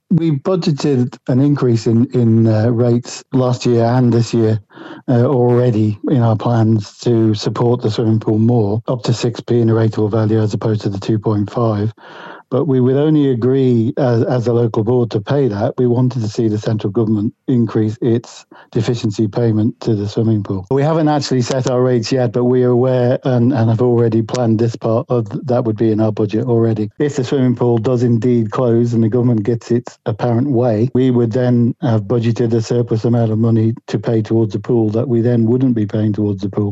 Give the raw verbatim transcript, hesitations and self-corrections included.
We budgeted an increase in, in uh, rates last year and this year uh, already in our plans to support the swimming pool more, up to six p in a rateable value as opposed to the two point five. But we would only agree as, as a local board to pay that. We wanted to see the central government increase its deficiency payment to the swimming pool. We haven't actually set our rates yet, but we are aware and, and have already planned this part of that would be in our budget already. If the swimming pool does indeed close and the government gets its apparent way, we would then have budgeted a surplus amount of money to pay towards the pool that we then wouldn't be paying towards the pool.